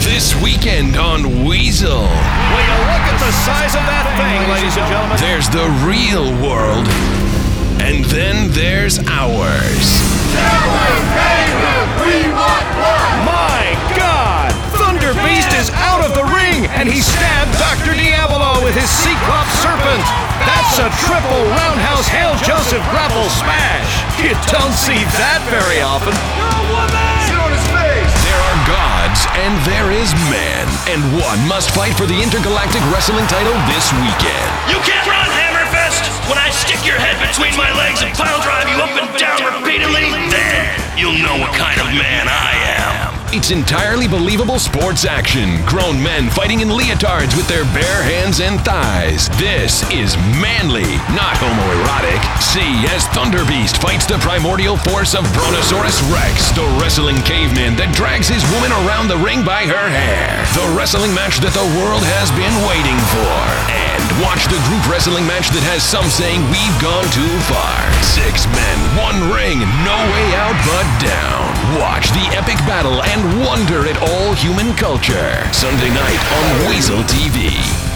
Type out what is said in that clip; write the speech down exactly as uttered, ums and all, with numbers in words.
This weekend on Weasel. Will you look at the size of that thing, ladies and gentlemen? There's the real world, and then there's ours. My God! Thunder Beast is out of the ring, and he stabbed Doctor Diabolo with his Cyclops Serpent. That's a triple roundhouse hail Joseph grapple smash. You don't see that very often. You're a woman! Sit on his face! There are gods, and there is man, and one must fight for the Intergalactic Wrestling title this weekend. You can't run, Hammerfist! When I stick your head between my legs and pile drive you up and down repeatedly, then you'll know what kind of man I am. It's entirely believable sports action. Grown men fighting in leotards with their bare hands and thighs. This is manly, not homoerotic. See as Thunder Beast fights the primordial force of Brontosaurus Rex, the wrestling caveman that drags his woman around the ring by her hair. The wrestling match that the world has been waiting for. And watch the group wrestling match that has some saying we've gone too far. Six men, one ring, no way out but down. Watch the epic battle and wonder at all human culture. Sunday night on Weasel T V.